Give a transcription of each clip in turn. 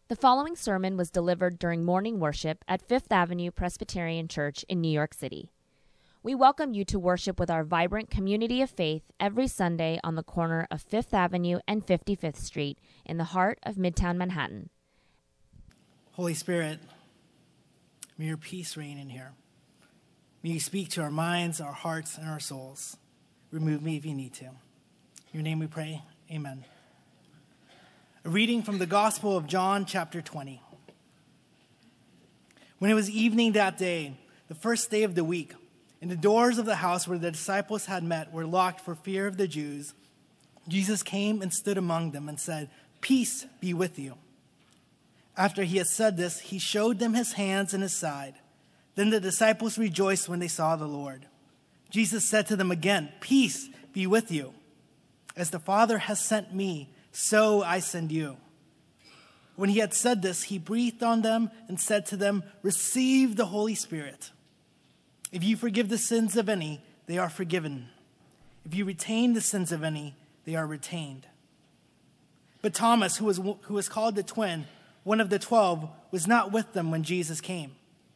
The following sermon was delivered during morning worship at Fifth Avenue Presbyterian Church in New York City. We welcome you to worship with our vibrant community of faith every Sunday on the corner of Fifth Avenue and 55th Street in the heart of Midtown Manhattan. Holy Spirit, may your peace reign in here. May you speak to our minds, our hearts, and our souls. Remove me if you need to. In your name we pray, amen. A reading from the Gospel of John, chapter 20. When it was evening that day, the first day of the week, and the doors of the house where the disciples had met were locked for fear of the Jews, Jesus came and stood among them and said, "Peace be with you." After he had said this, he showed them his hands and his side. Then the disciples rejoiced when they saw the Lord. Jesus said to them again, "Peace be with you. As the Father has sent me, so I send you." When he had said this, he breathed on them and said to them, "Receive the Holy Spirit. If you forgive the sins of any, they are forgiven. If you retain the sins of any, they are retained." But Thomas, who was called the twin, one of the 12, was not with them when Jesus came.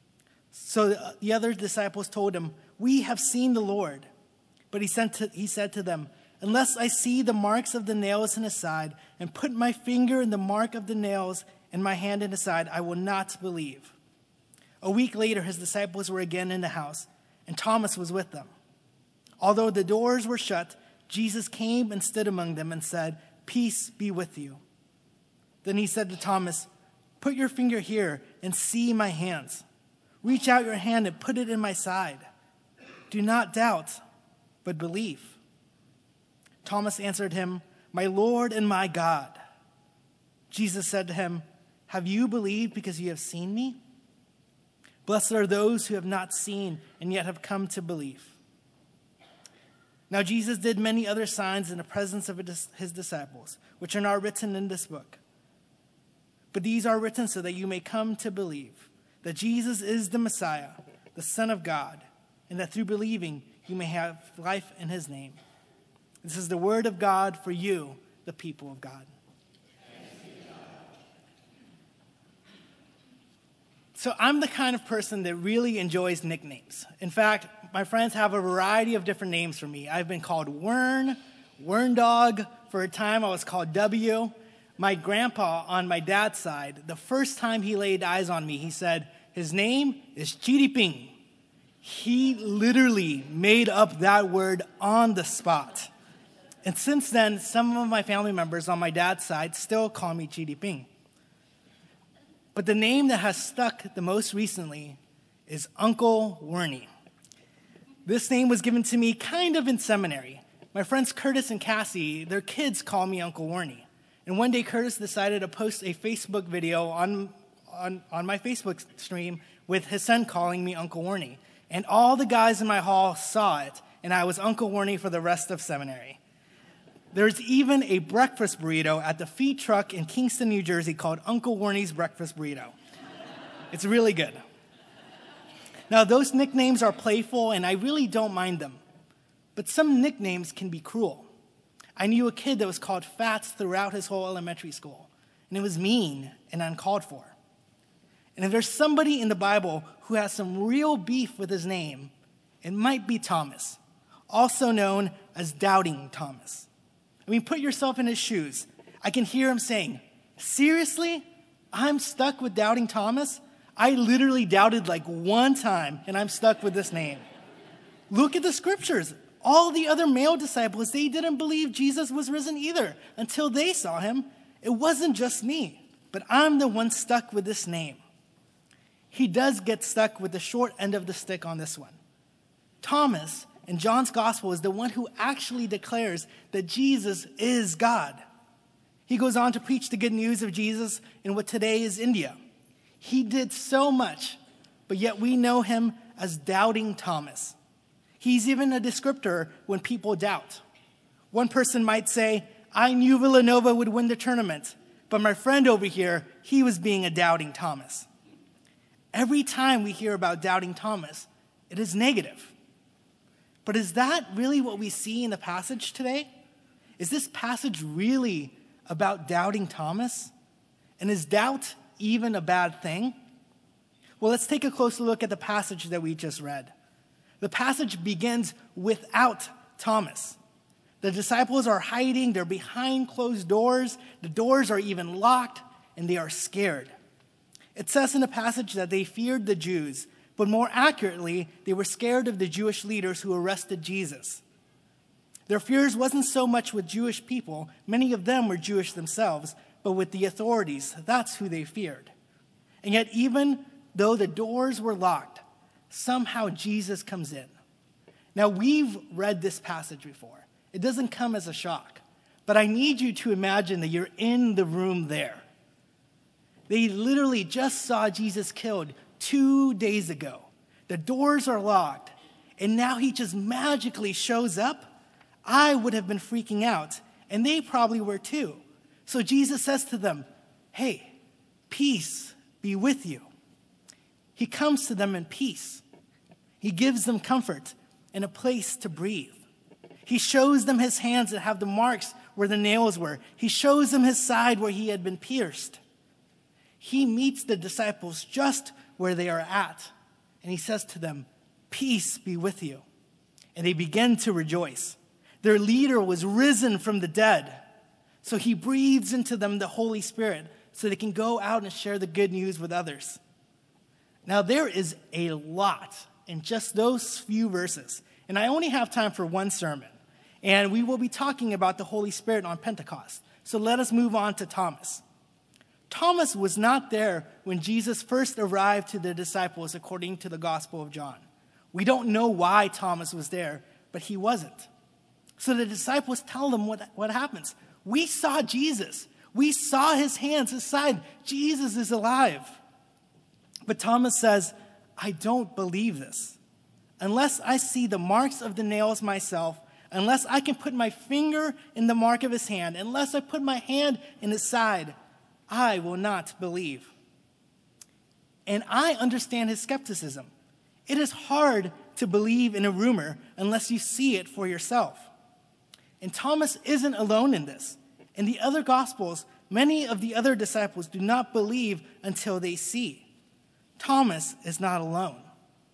So the other disciples told him, "We have seen the Lord." But he said to them, "Unless I see the marks of the nails in his side, and put my finger in the mark of the nails and my hand in his side, I will not believe." A week later, his disciples were again in the house, and Thomas was with them. Although the doors were shut, Jesus came and stood among them and said, "Peace be with you." Then he said to Thomas, "Put your finger here and see my hands. Reach out your hand and put it in my side. Do not doubt, but believe." Thomas answered him, "My Lord and my God." Jesus said to him, "Have you believed because you have seen me? Blessed are those who have not seen and yet have come to believe." Now Jesus did many other signs in the presence of his disciples, which are not written in this book. But these are written so that you may come to believe that Jesus is the Messiah, the Son of God, and that through believing you may have life in his name. This is the word of God for you, the people of God. So I'm the kind of person that really enjoys nicknames. In fact, my friends have a variety of different names for me. I've been called Wern Dog. For a time, I was called W. My grandpa on my dad's side, the first time he laid eyes on me, he said, his name is Chiriping. He literally made up that word on the spot. And since then, some of my family members on my dad's side still call me Chiriping. But the name that has stuck the most recently is Uncle Wernie. This name was given to me kind of in seminary. My friends Curtis and Cassie, their kids call me Uncle Wernie. And one day Curtis decided to post a Facebook video on my Facebook stream with his son calling me Uncle Wernie. And all the guys in my hall saw it, and I was Uncle Wernie for the rest of seminary. There's even a breakfast burrito at the feed truck in Kingston, New Jersey called Uncle Wernie's Breakfast Burrito. It's really good. Now, those nicknames are playful, and I really don't mind them. But some nicknames can be cruel. I knew a kid that was called Fats throughout his whole elementary school, and it was mean and uncalled for. And if there's somebody in the Bible who has some real beef with his name, it might be Thomas, also known as Doubting Thomas. I mean, put yourself in his shoes. I can hear him saying, "Seriously? I'm stuck with Doubting Thomas? I literally doubted like one time, and I'm stuck with this name." Look at the scriptures. All the other male disciples, they didn't believe Jesus was risen either until they saw him. It wasn't just me, but I'm the one stuck with this name. He does get stuck with the short end of the stick on this one. Thomas, in John's gospel, is the one who actually declares that Jesus is God. He goes on to preach the good news of Jesus in what today is India. He did so much, but yet we know him as Doubting Thomas. He's even a descriptor when people doubt. One person might say, "I knew Villanova would win the tournament, but my friend over here, he was being a Doubting Thomas." Every time we hear about Doubting Thomas, it is negative. But is that really what we see in the passage today? Is this passage really about Doubting Thomas? And is doubt even a bad thing? Well, let's take a closer look at the passage that we just read. The passage begins without Thomas. The disciples are hiding, they're behind closed doors, the doors are even locked, and they are scared. It says in the passage that they feared the Jews, but more accurately, they were scared of the Jewish leaders who arrested Jesus. Their fears wasn't so much with Jewish people, many of them were Jewish themselves, but with the authorities. That's who they feared. And yet, even though the doors were locked, somehow Jesus comes in. Now, we've read this passage before. It doesn't come as a shock, but I need you to imagine that you're in the room there. They literally just saw Jesus killed 2 days ago. The doors are locked, and now he just magically shows up. I would have been freaking out, and they probably were too. So Jesus says to them, "Hey, peace be with you." He comes to them in peace. He gives them comfort and a place to breathe. He shows them his hands that have the marks where the nails were. He shows them his side where he had been pierced. He meets the disciples just where they are at, and he says to them, "Peace be with you." And they begin to rejoice. Their leader was risen from the dead, so he breathes into them the Holy Spirit so they can go out and share the good news with others. Now, there is a lot in just those few verses, and I only have time for one sermon, and we will be talking about the Holy Spirit on Pentecost. So let us move on to Thomas. Thomas was not there when Jesus first arrived to the disciples according to the Gospel of John. We don't know why Thomas was there, but he wasn't. So the disciples tell them what happens. "We saw Jesus. We saw his hands, his side. Jesus is alive." But Thomas says, "I don't believe this. Unless I see the marks of the nails myself, unless I can put my finger in the mark of his hand, unless I put my hand in his side, I will not believe." And I understand his skepticism. It is hard to believe in a rumor unless you see it for yourself. And Thomas isn't alone in this. In the other Gospels, many of the other disciples do not believe until they see. Thomas is not alone.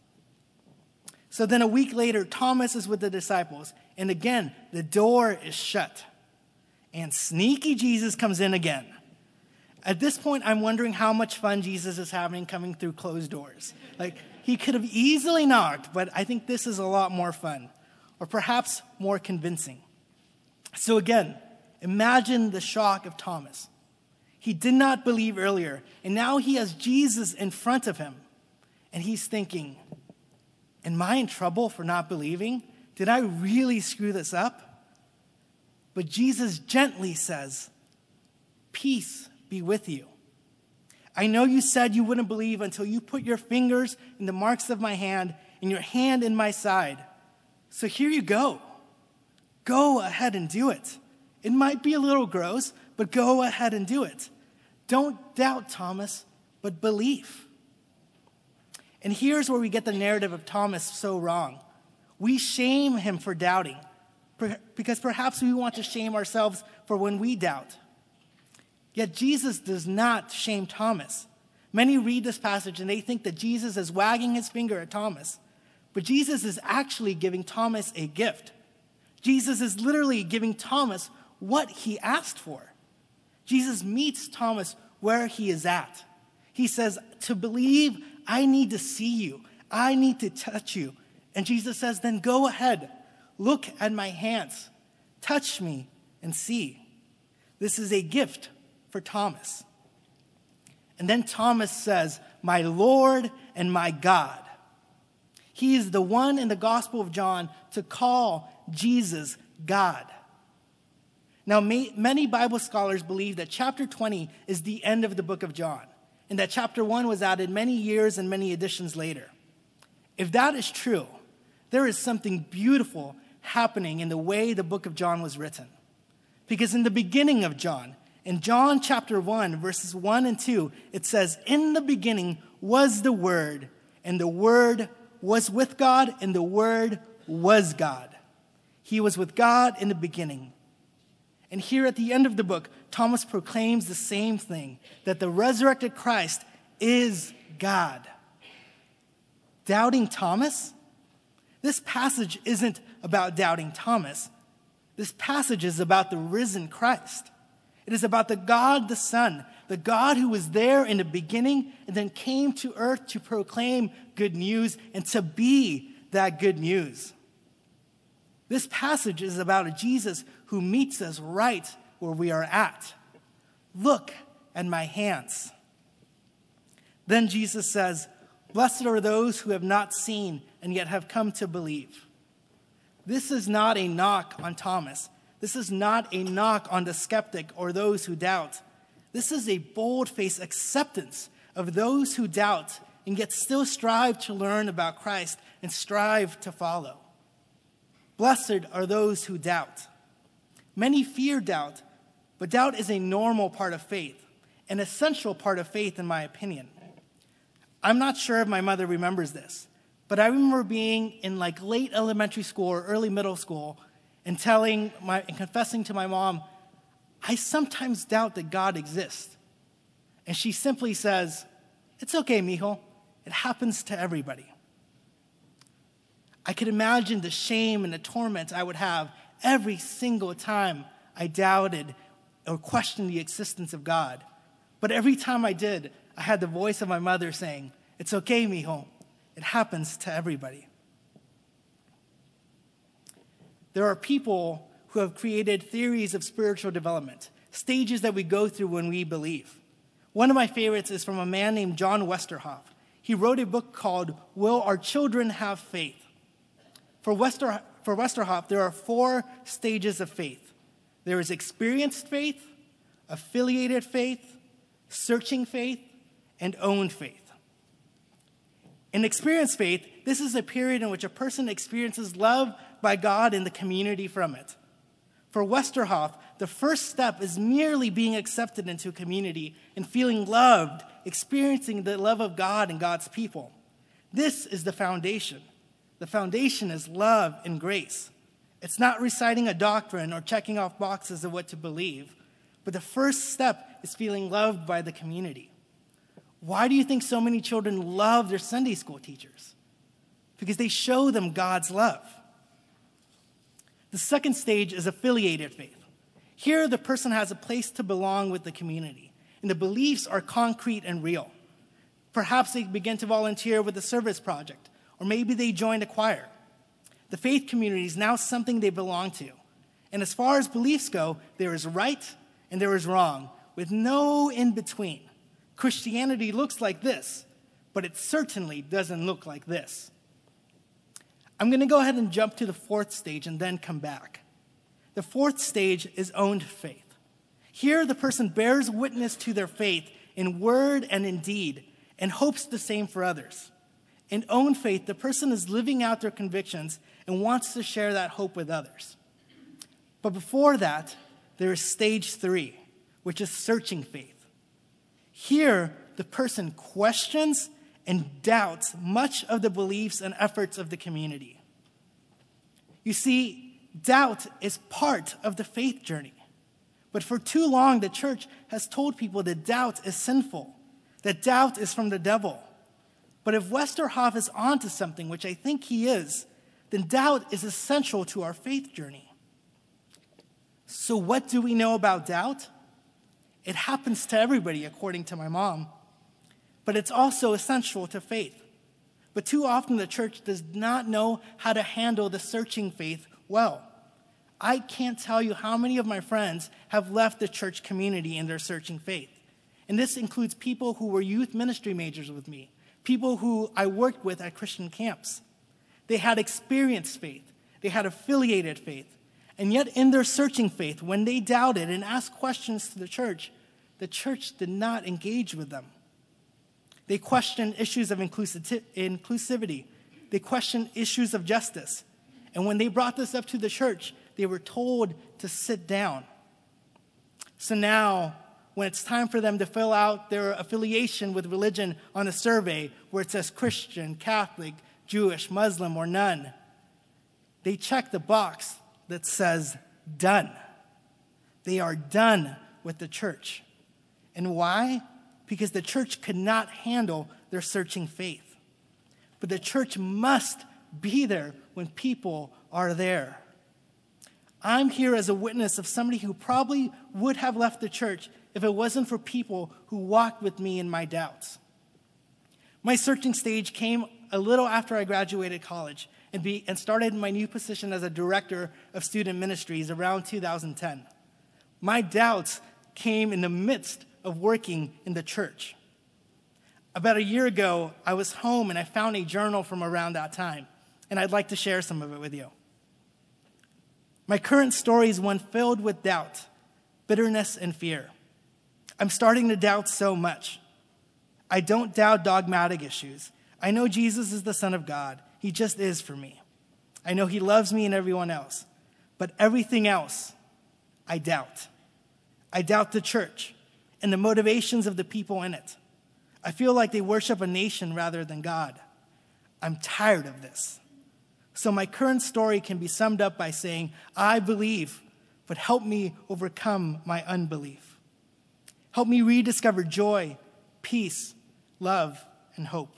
So then a week later, Thomas is with the disciples, and again, the door is shut. And sneaky Jesus comes in again. At this point, I'm wondering how much fun Jesus is having coming through closed doors. He could have easily knocked, but I think this is a lot more fun, or perhaps more convincing. So again, imagine the shock of Thomas. He did not believe earlier, and now he has Jesus in front of him. And he's thinking, am I in trouble for not believing? Did I really screw this up? But Jesus gently says, "Peace be with you. I know you said you wouldn't believe until you put your fingers in the marks of my hand and your hand in my side. So here you go. Go ahead and do it. It might be a little gross, but go ahead and do it. Don't doubt, Thomas, but believe." And here's where we get the narrative of Thomas so wrong. We shame him for doubting, because perhaps we want to shame ourselves for when we doubt. Yet Jesus does not shame Thomas. Many read this passage and they think that Jesus is wagging his finger at Thomas, but Jesus is actually giving Thomas a gift. Jesus is literally giving Thomas what he asked for. Jesus meets Thomas where he is at. He says, "To believe, I need to see you. I need to touch you." And Jesus says, "Then go ahead. Look at my hands. Touch me and see." This is a gift for Thomas. And then Thomas says, "My Lord and my God." He is the one in the Gospel of John to call Jesus God. Now, many Bible scholars believe that chapter 20 is the end of the book of John, and that chapter 1 was added many years and many editions later. If that is true, there is something beautiful happening in the way the book of John was written. Because in the beginning of John, in John chapter 1, verses 1 and 2, it says, "In the beginning was the Word, and the Word was with God, and the Word was God. He was with God in the beginning." And here at the end of the book, Thomas proclaims the same thing, that the resurrected Christ is God. Doubting Thomas? This passage isn't about doubting Thomas. This passage is about the risen Christ. It is about the God the Son, the God who was there in the beginning and then came to earth to proclaim good news and to be that good news. This passage is about a Jesus who meets us right where we are at. Look at my hands. Then Jesus says, "Blessed are those who have not seen and yet have come to believe." This is not a knock on Thomas. This is not a knock on the skeptic or those who doubt. This is a bold-faced acceptance of those who doubt and yet still strive to learn about Christ and strive to follow. Blessed are those who doubt. Many fear doubt, but doubt is a normal part of faith, an essential part of faith in my opinion. I'm not sure if my mother remembers this, but I remember being in late elementary school or early middle school and confessing to my mom, I sometimes doubt that God exists. And she simply says, "It's okay, mijo. It happens to everybody." I could imagine the shame and the torment I would have every single time I doubted or questioned the existence of God. But every time I did, I had the voice of my mother saying, "It's okay, mijo. It happens to everybody." There are people who have created theories of spiritual development, stages that we go through when we believe. One of my favorites is from a man named John Westerhoff. He wrote a book called Will Our Children Have Faith? For Westerhoff, there are 4 stages of faith. There is experienced faith, affiliated faith, searching faith, and owned faith. In experienced faith, this is a period in which a person experiences love by God and the community from it. For Westerhoff, the first step is merely being accepted into a community and feeling loved, experiencing the love of God and God's people. This is the foundation. The foundation is love and grace. It's not reciting a doctrine or checking off boxes of what to believe, but the first step is feeling loved by the community. Why do you think so many children love their Sunday school teachers? Because they show them God's love. The second stage is affiliated faith. Here, the person has a place to belong with the community, and the beliefs are concrete and real. Perhaps they begin to volunteer with a service project, or maybe they join a choir. The faith community is now something they belong to. And as far as beliefs go, there is right and there is wrong, with no in-between. Christianity looks like this, but it certainly doesn't look like this. I'm going to go ahead and jump to the 4th stage and then come back. The 4th stage is owned faith. Here, the person bears witness to their faith in word and in deed and hopes the same for others. In owned faith, the person is living out their convictions and wants to share that hope with others. But before that, there is stage 3, which is searching faith. Here, the person questions and doubts much of the beliefs and efforts of the community. You see, doubt is part of the faith journey. But for too long, the church has told people that doubt is sinful, that doubt is from the devil. But if Westerhoff is onto something, which I think he is, then doubt is essential to our faith journey. So what do we know about doubt? It happens to everybody, according to my mom. But it's also essential to faith. But too often the church does not know how to handle the searching faith well. I can't tell you how many of my friends have left the church community in their searching faith. And this includes people who were youth ministry majors with me, people who I worked with at Christian camps. They had experienced faith. They had affiliated faith. And yet in their searching faith, when they doubted and asked questions to the church did not engage with them. They questioned issues of inclusivity. They questioned issues of justice. And when they brought this up to the church, they were told to sit down. So now, when it's time for them to fill out their affiliation with religion on a survey where it says Christian, Catholic, Jewish, Muslim, or none, they check the box that says done. They are done with the church. And why? Because the church could not handle their searching faith. But the church must be there when people are there. I'm here as a witness of somebody who probably would have left the church if it wasn't for people who walked with me in my doubts. My searching stage came a little after I graduated college and started my new position as a director of student ministries around 2010. My doubts came in the midst of working in the church. About a year ago, I was home and I found a journal from around that time, and I'd like to share some of it with you. My current story is one filled with doubt, bitterness, and fear. I'm starting to doubt so much. I don't doubt dogmatic issues. I know Jesus is the Son of God. He just is for me. I know he loves me and everyone else. But everything else, I doubt. I doubt the church and the motivations of the people in it. I feel like they worship a nation rather than God. I'm tired of this. So my current story can be summed up by saying, I believe, but help me overcome my unbelief. Help me rediscover joy, peace, love, and hope.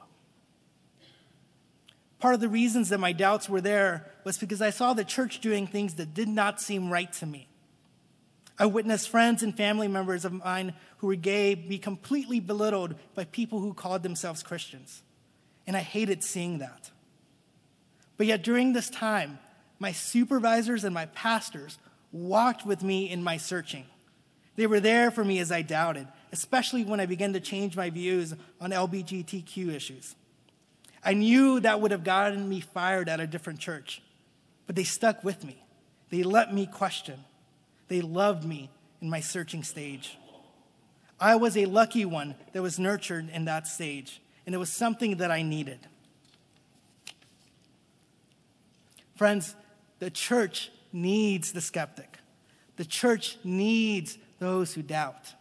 Part of the reasons that my doubts were there was because I saw the church doing things that did not seem right to me. I witnessed friends and family members of mine who were gay be completely belittled by people who called themselves Christians. And I hated seeing that. But yet during this time, my supervisors and my pastors walked with me in my searching. They were there for me as I doubted, especially when I began to change my views on LGBTQ issues. I knew that would have gotten me fired at a different church, but they stuck with me. They let me question. They loved me in my searching stage. I was a lucky one that was nurtured in that stage, and it was something that I needed. Friends, the church needs the skeptic. The church needs those who doubt.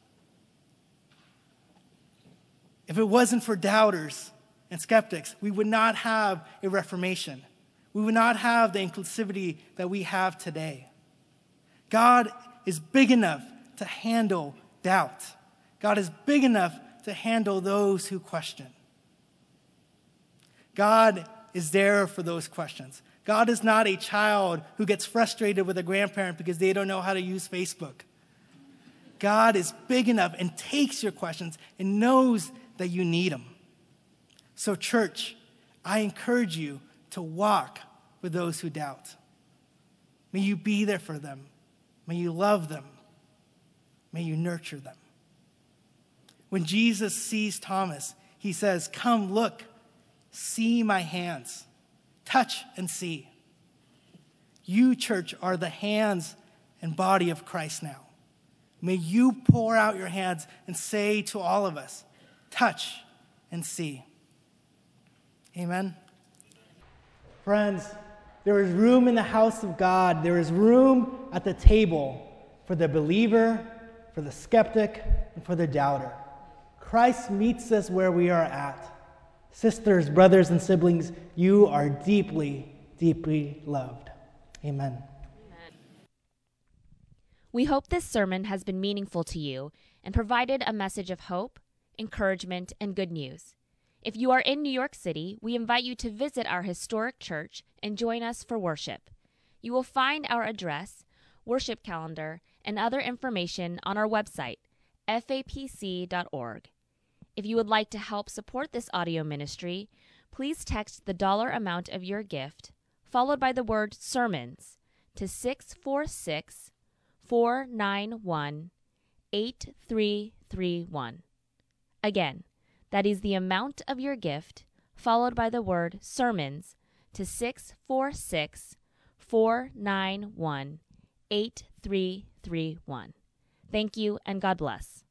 If it wasn't for doubters and skeptics, we would not have a Reformation. We would not have the inclusivity that we have today. God is big enough to handle doubt. God is big enough to handle those who question. God is there for those questions. God is not a child who gets frustrated with a grandparent because they don't know how to use Facebook. God is big enough and takes your questions and knows that you need them. So, church, I encourage you to walk with those who doubt. May you be there for them. May you love them. May you nurture them. When Jesus sees Thomas, he says, "Come, look, see my hands. Touch and see." You, church, are the hands and body of Christ now. May you pour out your hands and say to all of us, touch and see. Amen. Friends, there is room in the house of God. There is room at the table for the believer, for the skeptic, and for the doubter. Christ meets us where we are at. Sisters, brothers, and siblings, you are deeply, deeply loved. Amen. We hope this sermon has been meaningful to you and provided a message of hope, encouragement, and good news. If you are in New York City, we invite you to visit our historic church and join us for worship. You will find our address, worship calendar, and other information on our website, fapc.org. If you would like to help support this audio ministry, please text the dollar amount of your gift, followed by the word sermons, to 646-491-8331. Again, that is the amount of your gift, followed by the word sermons, to 646-491-8331. Thank you, and God bless.